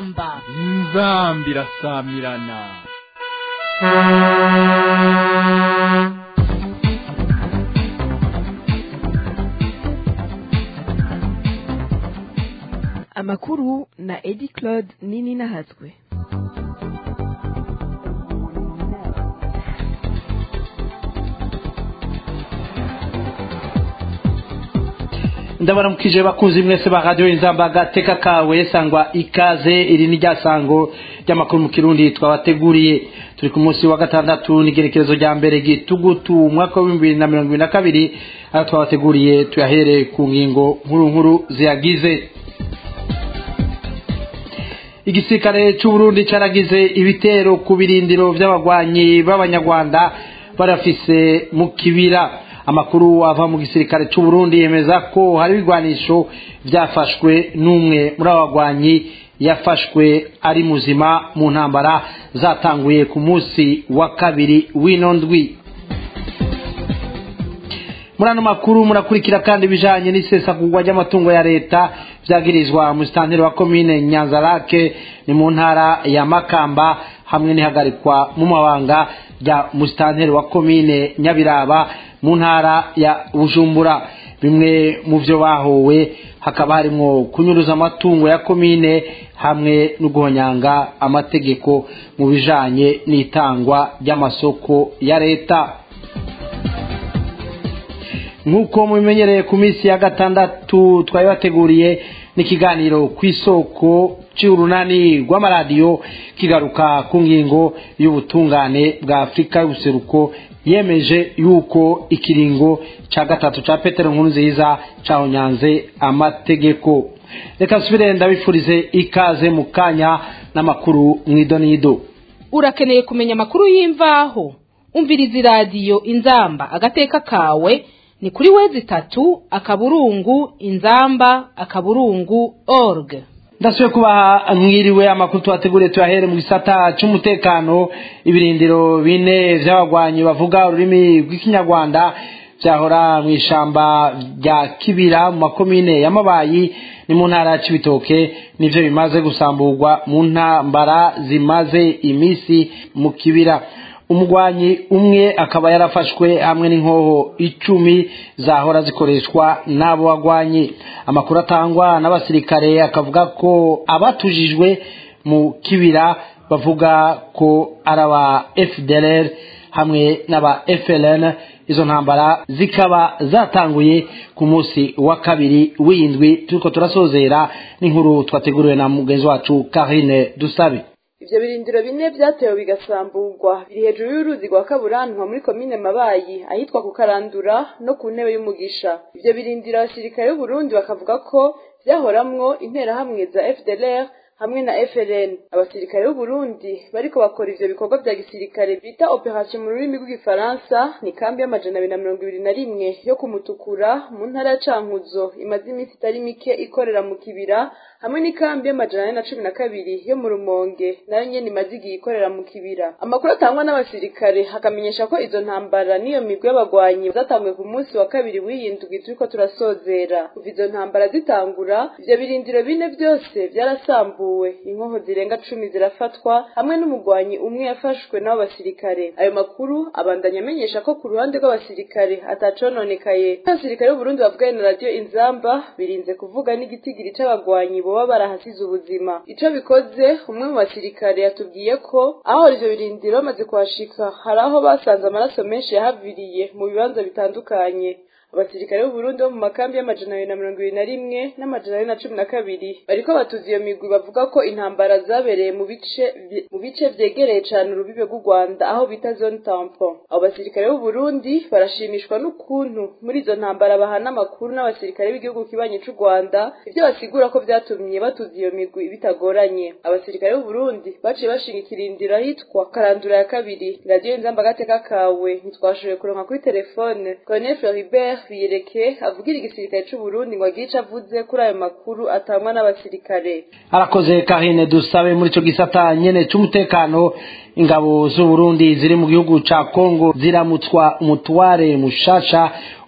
inzamba irasamirana. Amakuru na Edi Claude Nini Nahatswe. Ndabaramukije bakunzi mwese ba radio Inzamba gateka kawe sangwa ikaze iri ni ryasango ry'amakuru mu Kirundi twabateguriye. Turi ku munsi wa gatandatu n'igerekerezo rya mbere gitugutu umwaka wa 2022 aho twabateguriye tuyahere ku ngingo nkuru ziyagize. Igisirikare cy'u Burundi caragize ibitero ku birindiro by'abagwanyi b'abanyarwanda barafise mu kibira. Amakuru ava mu gisirikare cy'u Burundi yemeza ko hari ibigwanisho byafashwe n'umwe muri abagwanyi yafashwe ari muzima mu ntambara zatanguye ku munsi wa kabiri w'inondwi. Murano makuru murakurikira kandi bijanye n'isesagurwa ry'amatungo ya leta vyagirizwa mu stanteri wa commune Nyanzarake ni mu ntara ya Makamba hamwe n'ihagarikwa mu mabanga ya mustanteri wa commune Nyabiraba mu ntara ya Bujumbura. Bimwe mu byo bahowe hakaba harimo kunyuruza amatungo ya commune hamwe no guhonyanga amategeko mu bijanye n'itangwa ry'amasoko ya leta. Nkuko mubimenyereye ku minsi ya gatandatu twabateguriye n'ikiganiro kwisoko cy'urunani rw'amaradiyo kigaruka ku ngingo y'ubutungane bwa Afrika y'ubuseruko yemeje yuko ikiringo ca gatatu ca Petero Nkurunziza cahonyanze amategeko. Reka subire ndabifurize ikaze mu kanya n'amakuru mwidonido. Urakeneye kumenya amakuru y'imvaho? Umviriza radio Inzamba agateka kawe ni kuri wezi3:inzamba.org. Ndasuye kubaha mwiriwe amakuru twateguriye tuyahere mu gisata cy'umutekano. Ibirindiro bine by'abagwanyi bavuga ururimi rw'ikinyarwanda byahora mu ishamba rya Kibira mu makomine ya Mabayi ni mu ntara ya Cibitoke nivyo bimaze gusamburwa mu ntambara zimaze imisi mu Kibira. Umugwanyi umwe akaba yarafashwe hamwe n'inkoho 10 zahora zikoreshwa n'abo bagwanyi. Amakuru atangwa n'abasirikare akavuga ko abatujijwe mu Kibira bavuga ko araba FDLR hamwe n'aba FLN. Izo ntambara zikaba zatanguye ku munsi wa kabiri w'indwi turiko turasozera n'inkuru twateguriwe na mugenzi wacu Karine Dusabe. Ivyo birindiro bine vyatewe bigasamburwa biri hejuru y'uruzi rwa Kaburantwa muri komine Mabayi ahitwa ku Karandura no ku ntebe y'umugisha. Ivyo birindiro abasirikare b'u Burundi bakavuga ko vyahoramwo interahamwe za FDLR hamwe na FLN. Abasirikare b'u Burundi bariko bakora ivyo bikorwa vya gisirikare bita operation mu rurimi rw'igifaransa ni kambi y'amajana 221 yo kumutukura mu ntara ya Cankuzo imaze iminsi itari mike ikorera mu Kibira hamwe n'ikambi y'amajana 412 yo mu Rumonge nayo nyene imaze igiye ikorera mu Kibira. Amakuru atangwa n'abasirikare hakamenyesha ko izo ntambara niyo migwi y'abagwanyi zatanguye ku munsi wa kabiri w'iyindwi turiko turasozera. Kuva izo ntambara zitangura ivyo birindiro bine byose byarasambuwe, inkoho zirenga 10 zirafatwa hamwe n'umugwanyi umwe yafashwe n'abo basirikare. Ayo makuru abandanya amenyesha ko ku ruhande rw'abasirikare atacononekaye. Abasirikare b'u Burundi bavuganye na radio Inzamba birinze kuvuga n'igitigiri c'abagwanyi boba barahasize ubuzima. Ico bikoze umwe mu basirikare yatubwiye ko aho ivyo birindiro bamaze kuhashika hari aho basanze amaraso menshi yahaviriye mu bibanza bitandukanye. Abasirikare b'u Burundi bo mu makambi y'amajana 221 n'amajana 112 bariko batuza iyo migwi bavuga ko intambara zabereye mu bice vyegereye cane urubibe rw'u Rwanda aho bita zone tampon. Abo basirikare b'u Burundi barashimishwa n'ukuntu muri izo ntambara bahana amakuru n'abasirikare b'igihugu kibanye c'u Rwanda, ivyo basigura ko vyatumye batuza iyo migwi bitagoranye. Abasirikare b'u Burundi baciye bashinga ikirindiro ahitwa Karandura ya kabiri. Radio Inzamba gateka kawe ntitwashoboye kuronka kuri telefone Colonel Floribert Biyereke avugira igisirikare cy'u Burundi ngo agica avuze kuri ayo makuru atangwa n'abasirikare. Arakoze Karine Dusabe. Muri ico gisata nyene c'umutekano ingabo z'u Burundi ziri mu gihugu ca Kongo ziramutswa umutware mushasha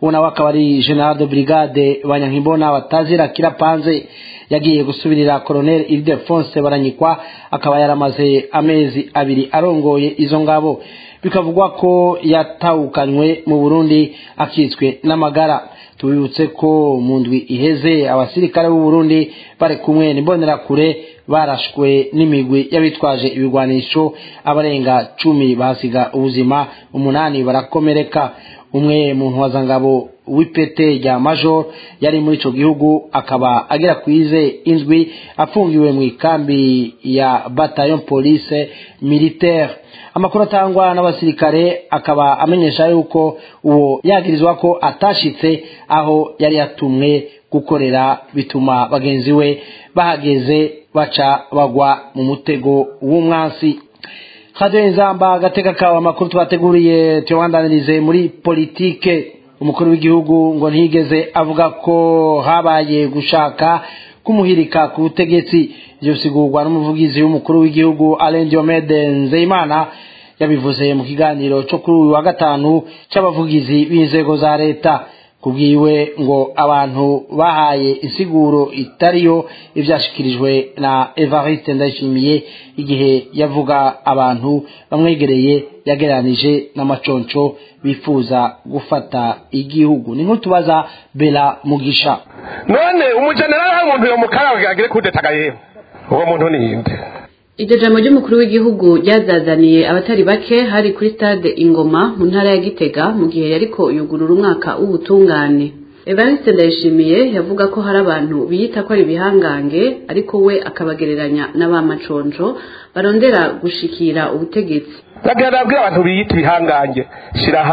uwo nawe akaba ari General de Brigade Banyankimbona batazira Kirapanze yagiye gusubirira Colonel Ildefonse Baranyikwa akaba yaramaze amezi 2 arongoye izo ngabo bikavugwa ko yatawukanywe mu Burundi akitswe n'amagara. Tubibutse ko mu ndwi iheze abasirikare b'u Burundi bare kumwe n'imbonera kure barashwe n'imigwi y'abitwaje ibigwanisho abarenga 10 basiga ubuzima 8 barakomereka. Umwe mu ntwazangabo w'ipete rya Major yari muri ico gihugu akaba agera kwize indwi afungiwe mu ikambi ya Bataillon Police Militaire. Amakuru atangwa n'abasirikare akaba amenyesha yuko uwo yagirizwa ko atashitse aho yari yatumwe gukorera bituma bagenzi we bahageze baca bagwa mu mutego w'umwansi. Radio Inzamba gateka kawa amakuru twateguriye tuwandanirize muri politike. Umukuru w'igihugu ngo ntigeze avuga ko habaye gushaka kumuhirika ku butegetsi. Ivyo sigurwa n'umuvugizi w'umukuru w'igihugu Alain Diomede Nzeyimana yabivuze mu kiganiro cyo kuri uyu wa gatanu c'abavugizi b'inzego za leta. Kubwiwe ngo abantu bahaye insiguro itariyo ivyashikirijwe na Evariste Ndayishimiye igihe yavuga abantu bamwegereye yageranije n'amaconco bifuza gufata igihugu. Ni nkutubaza Bela Mugisha. None umujenerali w'umuntu yo mukara agire kudetaga yewe uwo muntu ni inde? Iryo jambo ry'umukuru w'igihugu ryazazaniye abatari bake hari kuri stade Ingoma mu ntara ya Gitega mu gihe yariko yugurura umwaka w'ubutungane. Evariste Ndayishimiye yavuga ko hari abantu biyita ko ari bihangange ariko we akabagereranya n'abamaconjo barondera gushikira ubutegetsi. Nabwira abantu biyita bihangange shira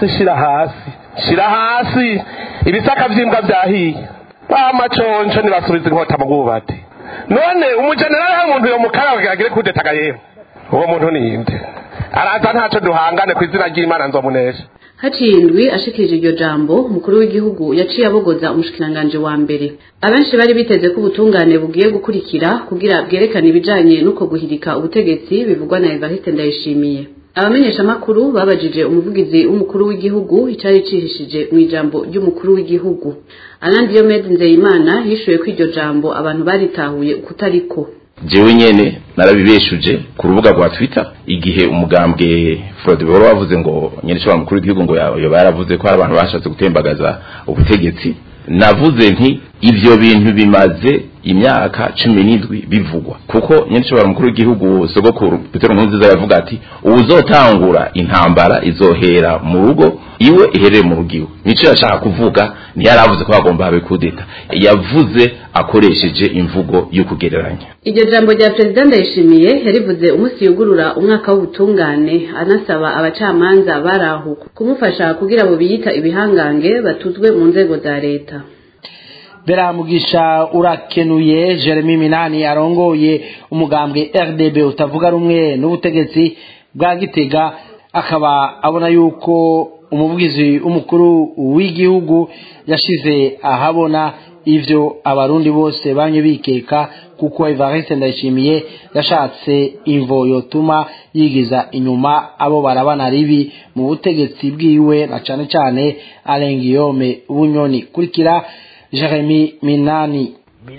hasi ibisaka vyimbwa vyahiye bamaconjo nibasubiza inkota mu bwubati. None umujenerali w'umuntu yo mukara agire kudetaga yewe uwo muntu ni inde? Araza ntaco duhangane kwizina ry'Imana nzomunesha. Hacindwi ashikirije iryo jambo umukuru w'igihugu yaciye abogoza umushikiranganje wa mbere. Abenshi bari biteze ko ubutungane bugiye gukurikira kugira bwerekane ibijanye nuko guhirika ubutegetsi bivugwa na Evariste Ndayishimiye. Abamenyesha makuru babajije umuvugizi w'umukuru w'igihugu icari cihishije mu ijambo ry'umukuru w'igihugu. Alain Diomede Nzeyimana yishuye ko iryo jambo abantu baritahuye ukutariko. Jewe nyene narabibeshuje ku rubuga rwa Twitter igihe umugambwe Frode Boro wavuze ngo nyene cyo mukuru w'igihugu ngo yaravuze ko hari abantu bashatse gutembagaza ubutegetsi. Navuze nti ivyo bintu bimaze imyaka 17 bivugwa kuko nyene cyo mukuru w'igihugu Sogokuru Petero Nkurunziza yavuga ati uzotangura intambara izohera mu rugo iwe iherere mu rugiwe. Nico yashaka kuvuga ni yaravuze ko bagomba habe kudeta. Yavuze akoresheje imvugo yo kugereranya. Iryo jambo rya President Ndayishimiye yarivuze umunsi yugurura umwaka w'ubutungane anasaba abacamanza baraho kumufasha kugira abo biyita ibihangange batuzwe mu nzego za leta. Bela Mugisha urakenuye. Jeremy Minani arongoye umugambwe RDB utavuga rumwe n'ubutegetsi bwa Gitega akaba abona yuko umuvugizi umukuru w'igihugu yashize ahabona ivyo abarundi bose banye bikeka kuko Evariste Ndayishimiye yashatse imvo yotuma yigiza inyuma abo barabana ribi mu butegetsi bwiwe na cane cane Alain Guillaume Bunyoni. Kurikira Jeremy Minani.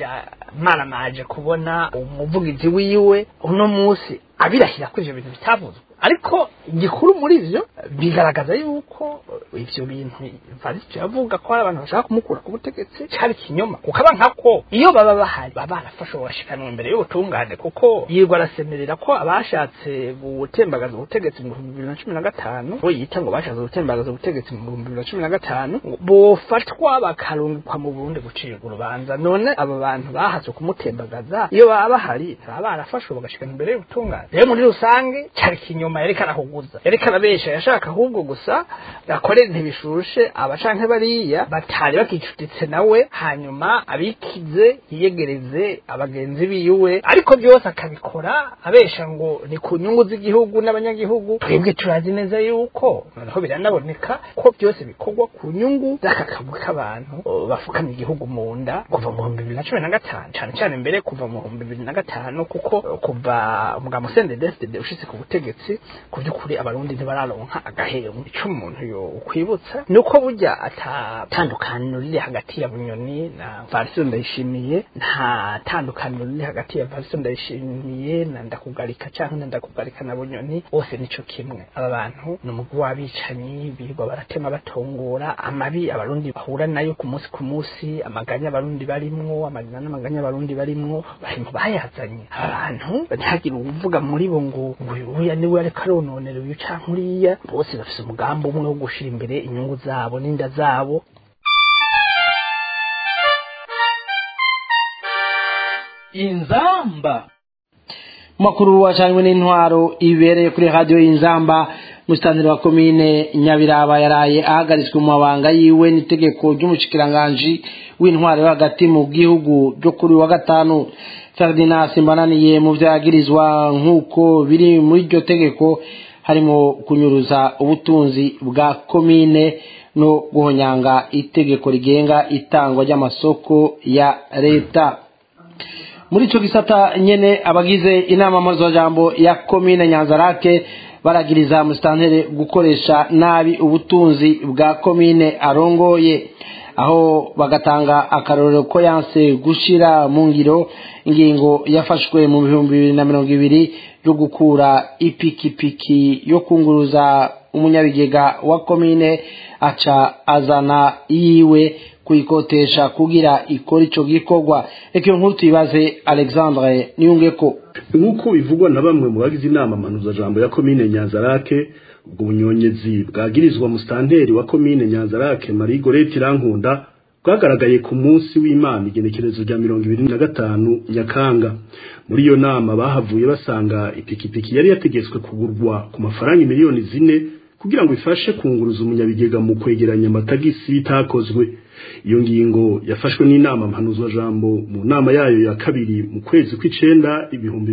Maramaje kubona umuvugizi wiwe uno musi abirahira kuri ivyo bintu bitavuzwe, ariko igikuru muri ivyo bigaragaza yuko ivyo bintu Evariste yavuga ko abantu bashaka kumukura ku butegetsi cyari kinyoma. Kukaba nkako iyo baba bahari baba barafashe washikanwa imbere y'ubutungane kuko yirwa arasemerera ko abashatse gutembagaza ubutegetsi mu 2015 bo yita ngo bashatse gutembagaza ubutegetsi mu 2015 bofatwa bakarungikwa mu Burundi gucira urubanza. None aba bantu bahatse kumutembagaza iyo baba bahari baba barafashwe bagashikana imbere y'ubutungane. Rero muri rusange cyari kinyoma yerekana kuguza yerekana besha yashaka ahubwo gusa akorera ntibishushe abacanke bariya batari bakicutitse nawe hanyuma abikize yiyegereze abagenzi biwe, ariko byose akabikora abesha ngo ni ku nyungu z'igihugu n'abanyagihugu. Twebwe turazi neza yuko noneho biranaboneka ko byose bikorwa ku nyungu z'akakabu k'abantu bafukamye igihugu mu nda kuva mu 2015 cyane mbere kuva mu 2005 kuko kuva umugabo CNDD-FDD ushitse ku butegetsi ku by'ukuri abarundi ntibararonka agahemu ico umuntu yo kwibutsa nuko burya atatandukaniro riri hagati ya Bunyoni na Variston Ndayishimiye nta tandukaniro riri hagati ya Variston Ndayishimiye na Ndakugarika canke na Ndakugarika na Bunyoni bose nico kimwe aba bantu n'umugwi w'abicanyi birirwa baratema batongora amabi abarundi bahura nayo ku munsi amaganya abarundi barimwo amaganya abarundi barimwo barimo bayazanye abantu ntihagire uvuga muri bo ngo uya niwe ariko arononera uyu canke uriya bose bafise umugambi umwe wo gushira imbere inyungu zabo n'inda zabo. Inzamba makuru wacanywe n'intwaro ibereye kuri radio Inzamba mustandiro wa komine Nyabiraba yaraye ahagaritswe mu mabanga yiwe n'itegeko ry'umushikiranganje w'intwaro hagati mu gihugu ryo kuri wa gatanu. Ferdinand Simbananiye mu vyagirizwa nkuko biri muri iryo tegeko harimo kunyuruza ubutunzi bwa komine no guhonyanga itegeko rigenga itangwa ry'amasoko ya leta. Muri ico gisata nyene abagize inama mpuzajambo ya komine Nyanzarake baragiriza mustantere gukoresha nabi ubutunzi bwa komine arongoye, aho bagatanga akarorero ko yanse gushira mu ngiro ingingo yafashwe mu 2020 yo gukura ipikipiki yo kunguruza umunyabigega wa komine aca azana yiwe kuyikotesha kugira ikora ico gikorwa. Ekyo nkuru tuyibaze Alexandre Niyungeko. Nkuko bivugwa na bamwe mu bagize inama mpuzajambo ya komine Nyanzarake, ubwo bunyonyezi bwagirizwa mustanteri wa komine Nyanzarake Marie Goreti Rankunda bwagaragaye ku munsi w'Imana igenekerezo rya 2025 Nyakanga. Muri iyo nama bahavuye basanga ipikipiki yari yategetswe kugurwa ku mafaranga miliyoni 4 kugira ngo ifashe kunguruza umunyabigega mu kwegeranya amatagisi bitakozwe. Iyo ngingo yafashwe n'inama mpanuzwajambo mu nama yayo ya kabiri mu kwezi kw'icenda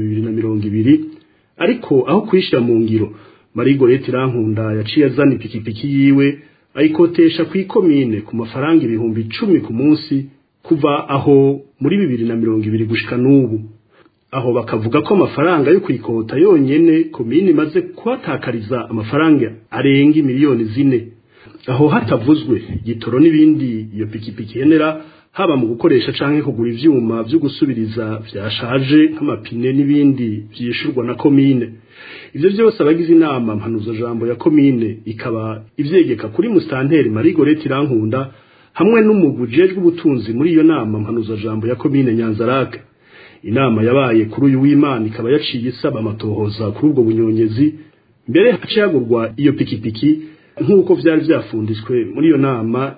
2020, ariko aho kwishira mu ngiro Marie Goreti Rankunda yaciye azana ipikipiki yiwe ayikotesha ku ikomine ku mafaranga 10,000 ku munsi kuva aho muri 2020 gushika n'ubu. Aho bakavuga ko amafaranga yo kwikota yonyene komine imaze kwatakariza amafaranga arenga miliyoni 4, aho hatavuzwe igitoro n'ibindi iyo pikipiki yenera haba mu gukoresha canke kugura ivyuma byo gusubiriza vyashaje nk'amapine n'ibindi vyishurwa na komine. Ivyo byose abagize inama mpanuzajambo ya komine ikaba ivyegeka kuri mustanteri Marie Goreti Rankunda hamwe n'umugujejwe ubutunzi muri iyo nama mpanuzajambo ya komine Nyanzarake. Inama yabaye kuri uyu w'Imana ikaba yaciye isaba amatohoza kuri ubwo bunyonyezi mbere hacagurwa iyo pikipiki nkuko vyari vyafunditswe muri iyo nama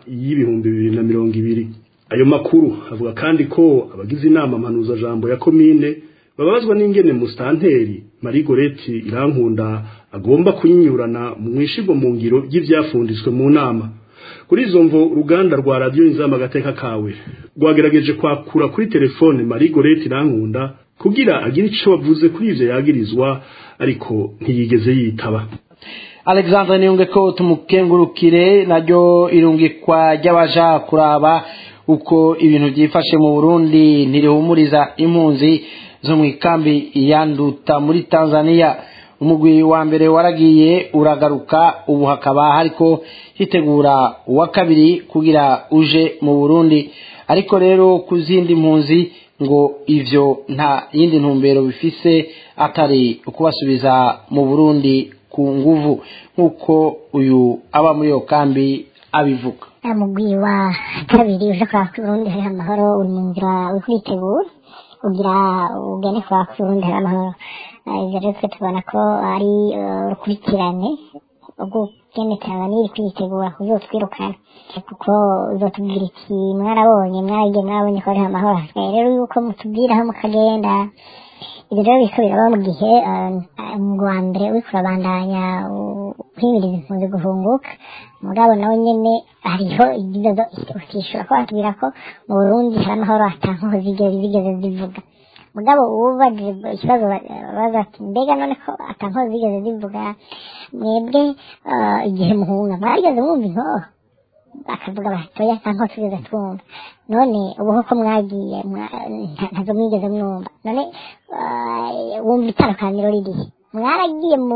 y'2020. Ayo makuru avuga kandi ko abagize inama mpanuzajambo ya komine babazwa n'ingene mustanteri Marie Goreti Rankunda agomba kunyinyurana mu mwishirwa mu ngiro y'ivyafunditswe mu nama. Kuri izo mvo uruganda rwa radio Inzamba Agateka kawe rwagerageje kwakura kuri telefone Marie Goreti Rankunda kugira agire ico bavuze kuri ivyo yagirizwa, ariko ntiyigeze yitaba. Alexandre Niyungeko tumukengurukire. Naryo irungikwa ry'abaja kuraba uko ibintu byifashe mu Burundi ntirihumuriza impunzi zo mu ikambi yanduta muri Tanzania. Umugwi wa mbere waragiye uragaruka, ubu hakaba hariko hitegura uwa kabiri kugira uje mu Burundi, ariko rero kuzindi impunzi ngo ivyo nta yindi ntumbero bifise atari ukubasubiza mu Burundi ku nguvu, nkuko uyu aba muri yo kambi abivuga. Umugwi wa kabiri uje kwa Burundi hari amahoro uri mu nzira ukwitegura ugira ugene kwa Burundi hari amahoro. Ivyo rero tubona ko ari urukurikirane ubwo kene Tanzania kwitegura kuzotwirukana, kuko uzotubwira iki mwarabonye mwabonye ko ari amahoro. Rero yuko mutubwira aho mukagenda ibyo rero biko biraba mu gihe umugwi wa mbere uriko urabandanya kwimiriza impunzi guhunguka. Mugabo nawe nyene hariho igizo ukishura ko batubwira ko mu Burundi hari amahoro atankoho zigeze zivuga. Mugabo ubaje ikibazo baza ati mbega none ko atankoho zigeze zivuga mwebwe igihe muhunga mwageze mwumva inkoho, bakavuga batoya atankoho tugeze twumva. None ubu ko mwagiye ntazo mwigeze mwumva, none wumva itandukaniro ririhe? mwaragiye mu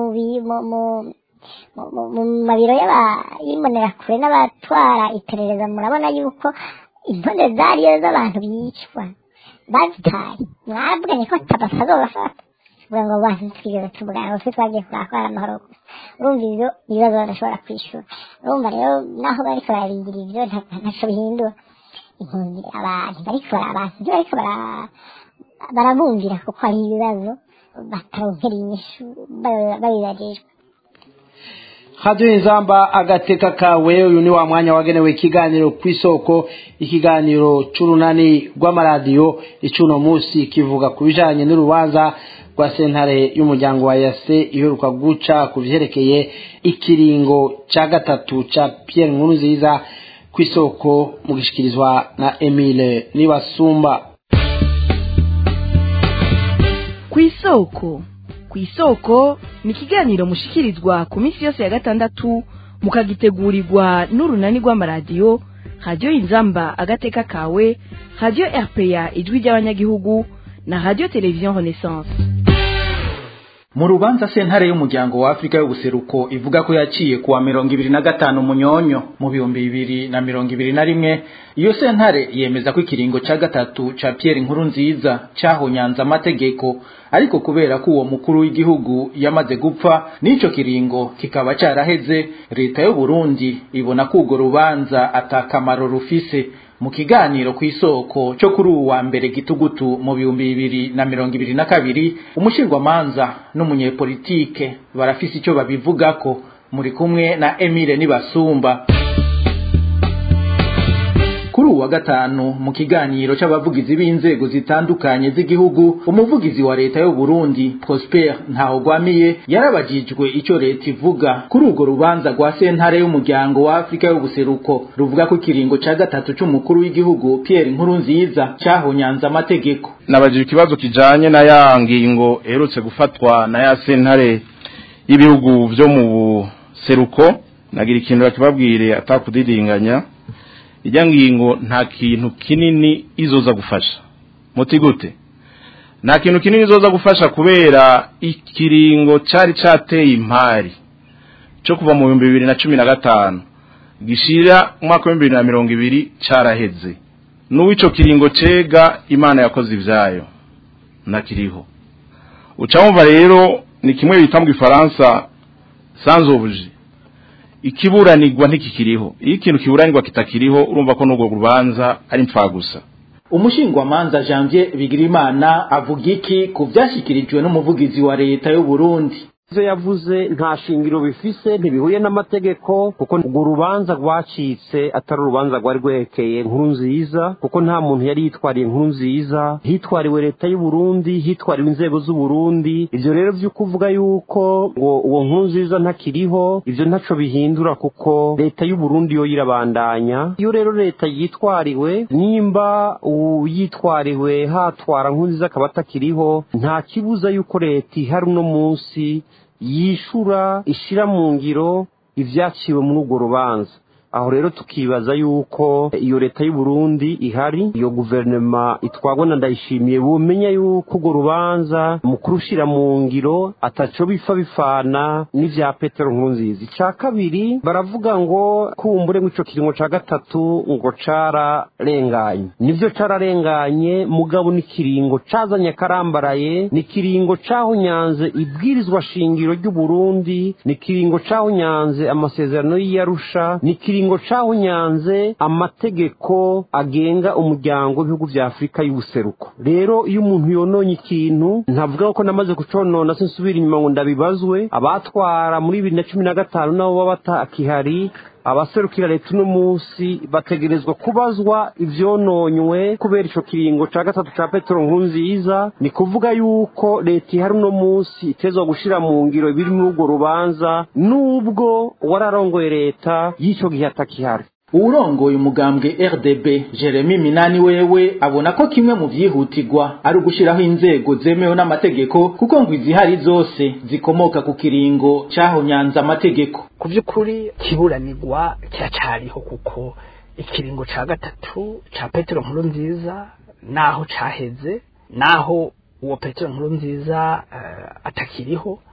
mabiro y'imbonerakure n'abatwara iperereza murabona yuko intonde zariyo z'abantu bicwa bazitaye mwabwanye ko bazobafata kugira ngo abantu twigeze tubwira ngo twagiye kurakora amahoro gusa urumva ibyo ibibazo badashobora kwishura urumva rero naho bariko bararindira ibyo ntaco bihindura impunzi abantu bariko barabumvira kuko ari ibibazo bataronkera inyishu babibajejwe. Radio Inzamba agateka kawe uyu ni wa mwanya wagenewe ikiganiro kw'isoko ikiganiro c'urunani rw'amaradiyo icuno musi kivuga kubijanye n'urubanza rwa sentare y'umuryango wa Yase iheruka guca kuvyerekeye ikiringo ca gatatu ca Pierre Nkurunziza kw'isoko mu gishikirizwa na Emile Nibasumba. Kw'isoko ni ikiganiro mushikirizwa ku minsi yose ya gatandatu mukagitegurirwa n'urunani rw'amaradiyo Radio Inzamba agateka kawe, Radio RPA ijwi ry'abanyagihugu na Radio Television Renaissance. Mu rubanza sentare y'umuryango wa Afrika y'ubuseruko ivuga ko yaciye kuwa 2025 munyonyo mu 2021 iyo sentare yemeza ko ikiringo ca gatatu ca Pierre Nkurunziza cahonyanza amategeko ariko kubera ko uwo mukuru w'igihugu yamaze gupfa nico kiringo kikaba caraheze leta y'u Burundi ibona ko urwo rubanza atakamaro rufise. Mu kiganiro kw'isoko cyo kuri uwa mbere gitugutu mu 2022 umushingwamanza n'umunyepolitike barafise ico babivugako muri kumwe na Emile Nibasumba. Kuri uwa gatanu mu kiganiro c'abavugizi b'inzego zitandukanye z'igihugu umuvugizi wa leta y'u Burundi Prosper Ntahogwamiye yarabajijwe ico leta ivuga kuri urwo rubanza rwa sentare y'umuryango wa Afrika y'ubuseruko ruvuga ko ikiringo ca gatatu c'umukuru w'igihugu Pierre Nkurunziza cahonyanza amategeko. Nabajije ikibazo kijanye na ya ngingo erutse gufatwa na ya sentare y'ibihugu vyo mu buseruko nagira ikintu bakibabwire atakudidinganya. Ijya ngingo nta kintu kinini izoza gufasha. Muti gute? Nta kintu kinini izoza gufasha kubera ikiringo cari cateye impari cyo kuva mu 2015 gishira umwaka wa 2020 caraheze. N'uwico kiringo cega Imana yakoze ivyayo nakiriho. Ucamva rero ni kimwe bita mu Gifaransa sans objet. Ikiburanirwa ntikikiriho. Iyo ikintu kiburanirwa kitakiriho urumva ko n'ubwo rubanza ari mpfagusa. Umushingwamanza Janvier Bigirimana avuga iki ku vyashikirijwe n'umuvugizi wa leta y'u Burundi? Ivyo yavuze nta shingiro bifise ntibihuye n'amategeko kuko urwo rubanza rwacitse atari urubanza rwari rwekeye Nkurunziza kuko nta muntu yari yitwariye Nkurunziza hitwariwe leta y'u Burundi hitwariwe inzego z'u Burundi. Ivyo rero vyo kuvuga yuko ngo uwo Nkurunziza ntakiriho ivyo ntaco bihindura kuko leta y'u Burundi yo yirabandanya. Iyo rero leta yitwariwe nimba uyitwariwe hatwara Nkurunziza akaba atakiriho nta kibuza yuko leta ihari uno munsi yishura ishira mu ngiro ivyaciwe muri urwo rubanza. Aho rero tukibaza yuko iyo leta y'u Burundi ihari iyo guverinoma itwagwa na Ndayishimiye bumenya yuko urwo rubanza mu kurushira mu ngiro ataco bifana n'ivya Petero Nkurunziza. Ica kabiri baravuga ngo kumbure ngo ico kiringo ca gatatu ngo cararenganye. Nivyo cararenganye mugabo ni kiringo cazanye karambaraye ni kiringo cahonyanze ibwirizwa shingiro ry'u Burundi ni kiringo cahonyanze amasezerano y'Arusha ni kiringo cahonyanze amategeko agenga umuryango w'ibihugu vya Afrika y'ubuseruko. Rero iyo umuntu yononye ikintu ntavuga ko namaze kuconona sinsubira inyuma ngo ndabibazwe abatwara muri 2015 nabo baba batakihari abaserukira leta no munsi bategerezwa kubazwa ivyononywe kubera ico kiringo ca gatatu ca Petero Nkurunziza. Ni kuvuga yuko leta ihari no munsi itezwa gushira mu ngiro biri muri urwo rubanza nubwo wararongoye leta y'ico gihe atakihari. Urongoye umugambwe RDB Jeremy Minani wewe abona ko kimwe mu vyihutirwa ari ugushiraho inzego zemewe n'amategeko kuko ngo izihari zose zikomoka ku kiringo cahonyanza amategeko. Ku by'ukuri kiburanirwa cyacariho kuko ikiringo ca gatatu ca Petero Nkurunziza naho caheze naho uwo Petero Nkurunziza atakiriho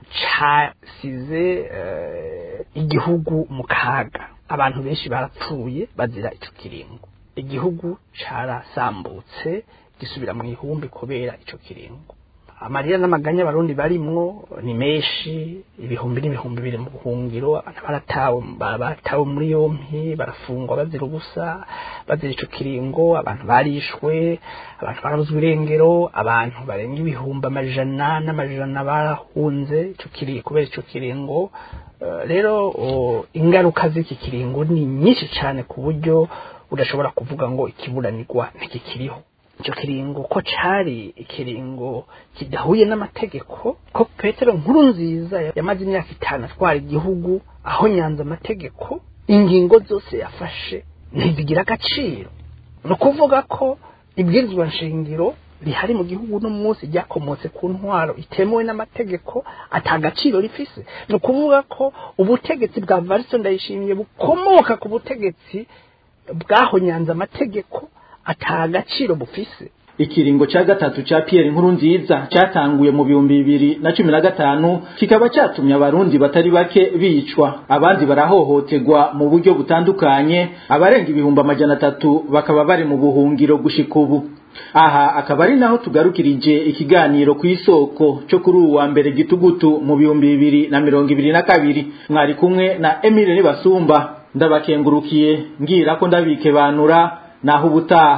casize igihugu mu kaga abantu benshi barapfuye bazira ico kiringo igihugu carasambutse gisubira mu ihumbi kubera ico kiringo amarira n'amaganya abarundi barimwo ni menshi ibihumbi n'ibihumbi biri mu buhungiro abantu baratawe muri yompi barafungwa bazira ubusa bazira ico kiringo abantu barishwe abantu barabuzwa irengero abantu barenga ibihumbi amajana n'amajana barahunze ico kiringo kubera ico kiringo rero ingaruka z'iki kiringo ni nyinshi cyane ku buryo udashobora kuvuga ngo ikiburanirwa ntikikiriho ico kiringo ko cari ikiringo kidahuye n'amategeko ko Petero Nkurunziza yamaze imyaka 5 atwara igihugu aho nyanza amategeko ingingo zose yafashe ntizigira agaciro no kuvuga ko ibwirizwa nshingiro rihari mu gihugu no munsi ryakomotse ku ntwaro itemewe n'amategeko atagaciro rifise no kuvuga ko ubutegetsi bwa Varisto Ndayishimiye bukomoka ku butegetsi bwaho nyanza amategeko atagaciro bufise ikiringo ca gatatu ca Pierre Nkurunziza cyatanguye mu 2015 kikaba cyatumye abarundi batari bake bicwa abandi barahohoterwa mu buryo butandukanye abarenga ibihumbi 300 bakaba bari mu buhungiro gushika ubu aha akaba ari naho tugarukirije ikiganiro ku isoko cyo kuri uwa mbere gitugutu mu 2022 mwari kumwe na Emile Nibasumba ndabakengurukiye ngira ko ndabike banura naho ubutaha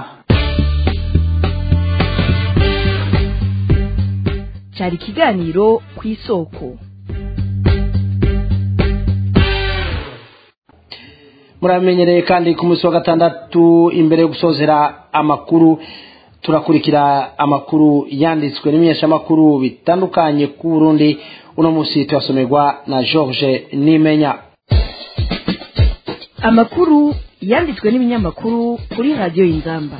cyari ikiganiro ku isoko muramenyereye kandi ku munsi wa gatandatu imbere yo gusozera amakuru turakurikira amakuru yanditswe n'imenyeshamakuru bitandukanye ku Burundi uno munsi twasomerwa na George Nimenya amakuru yanditswe n'ibinyamakuru kuri radio Inzamba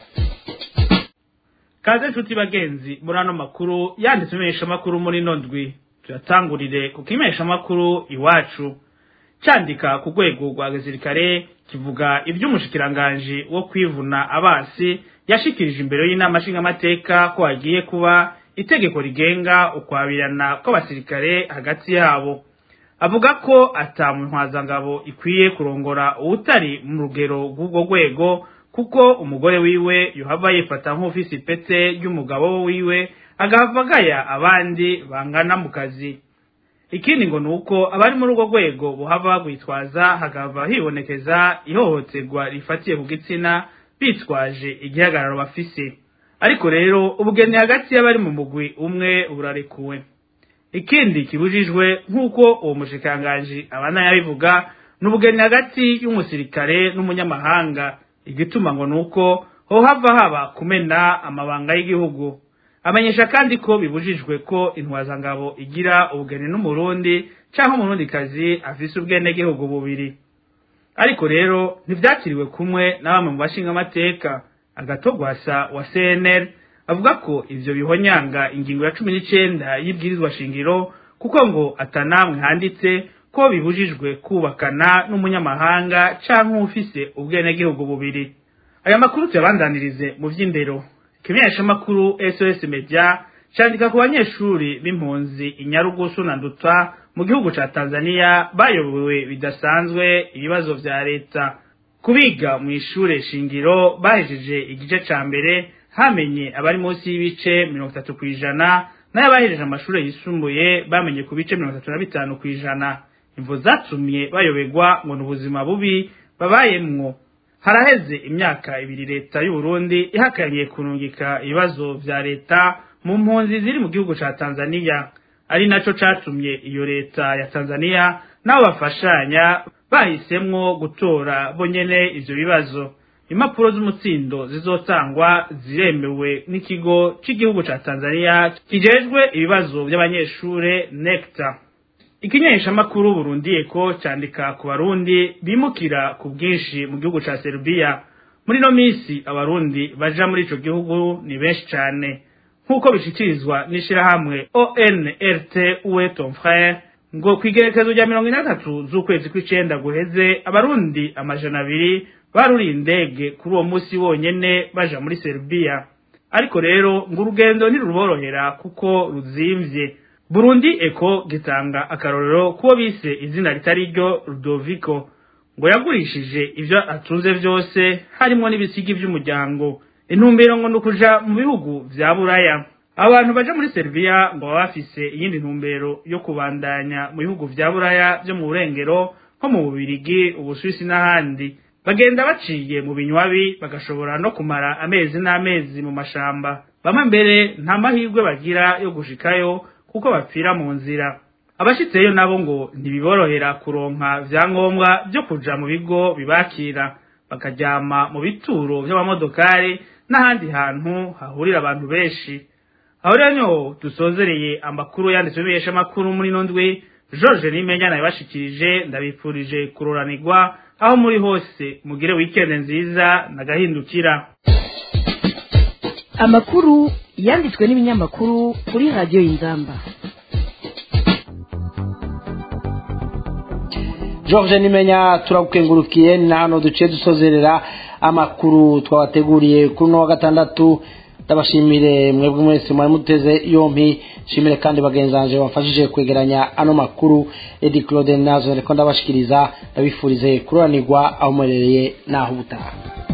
kaze nshuti bagenzi muri ano makuru yanditswe n'ibinyamakuru muri nondwi tuyatangurire ku kimeshamakuru iwacu cyandika ku rwego rwa gisirikare kivuga iby'umushikiranganje wo kwivuna abasi yashikirije imbere y'inama nshingamateka ko hagiye kuba itegeko rigenga ukwabirana kw'abasirikare hagati yabo avuga ko atamuntwazangabo ikwiye kurongora ubutari mu rugero rw'ubwo rwego kuko umugore wiwe yohava yifata nk'ufise ipete ry'umugabo wiwe agahavagaya abandi bangana mu kazi ikindi ngo nuko abari muri urwo rwego buhava bagwitwaza hagava hibonekeza ihohoterwa rifatiye ku gitsina bitwaje igihagararo bafise ariko rero ubugeni hagati y'abari mu mugwi umwe burarekuwe ikindi kibujijwe nk'uko uwo mushikanganje abana yabivuga n'ubugeni hagati y'umusirikare n'umunyamahanga igituma ngo nuko hohava haba kumena amabanga y'igihugu amenyesha kandi ko bibujijwe ko intwazangabo igira ubugeni n'umurundi cyangwa umurundi kazi afise ubwene gihugu bubiri ariko rero ntivyakiriwe kumwe na bamwe mu bashinga amateka agatogwasa wa CNL avuga ko ivyo bihonyanga ingingo ya 19 y'ibwirizwa shingiro kuko ngo atanamwe handitse ko bibujijwe kubakana n'umunyamahanga cyangwa ufise ubwene gihugu bubiri aya makuru tuyabandanirize mu vy'indero kimenyesha makuru SOS Media cyandika ku banyeshuri b'impunzi inyarugusu na ndutwa mu gihugu ca Tanzania bayobowe bidasanzwe ibibazo vya leta kubiga mu ishure shingiro bahejeje igice ca mbere hamenye abari munsi y'ibice 30% nayo bahejeje amashure yisumbuye bamenye ku bice 35%. Imvo zatumye bayobegwa ngo n'ubuzima bubi babayemwo. Haraheze imyaka ibiri leta y'u Burundi ihakanye kurungika ibibazo vya leta mu mpunzi ziri mu gihugu ca Tanzania, ari naco catumye iyo leta ya Tanzania nabo bafashanya bahisemwo gutora bonyene ivyo bibazo. Impapuro z'umutsindo zizotangwa ziremewe n'ikigo c'igihugu ca Tanzania kijejwe ibibazo by'abanyeshure NECTA. Ikinyesha makuru Burundi eko candika ku barundi bimukira ku bwinshi mu gihugu ca Serbia. Muri no misi abarundi baja muri ico gihugu ni benshi cyane. Nkuko bishikirizwa n'ishirahamwe ONRT Uwe ton frère ngo kwigerekezo rya 43 z'ukwezi kw'icenda guheze abarundi amajana 2 baruri indege kuri uwo musi wonyene baja muri Serbia. Ariko rero ngo urugendo ntiruborohera kuko ruzimvye. Burundi Eco gitanga akarorero kuwo bise izina ritari ryo Rudoviko ngo yagurishije ivyo atunze vyose harimo n'ibisigi vy'umuryango. Intumbero ngo nukuja mu bihugu vya Buraya. Abantu baje muri Serbia ngo bafise iyindi ntumbero yo kubandanya mu bihugu vya Buraya byo mu burengero nko mu Bubirigi, Ubuswisi n'ahandi. Bagenda baciye mu binywabi bagashobora no kumara amezi n'amezi mu mashamba. Bamwe mbere nta mahirwe bagira yo gushikayo kuko bapfira mu nzira. Abashitseyo nabo ngo ntibiborohera kuronka vyangombwa byo kuja mu bigo bibakira, bakajyama mu bituro by'abamodokari n'ahandi hantu hahurira abantu benshi. Aho rero dusozereye amakuru yanditswe amakuru muri nondwe. George Nimenya nabashikirije, ndabipfurije kuroranirwa aho muri hose, mugire weekend nziza nagahindukira. Amakuru yanditswe n'ibinyamakuru kuri radio Inzamba. George Nimenya turagukengurukiye, na hano duciye dusozerera amakuru twabateguriye kuri no wa gatandatu. Ndabashimire mwebwe mwese mwari muteze yompi, shimire kandi bagenzanje bafashije kwegeranya ano makuru. Edi Claude Nazo reko ndabashikiriza, ndabifurize kuroranirwa aho murereye naho ubutaha.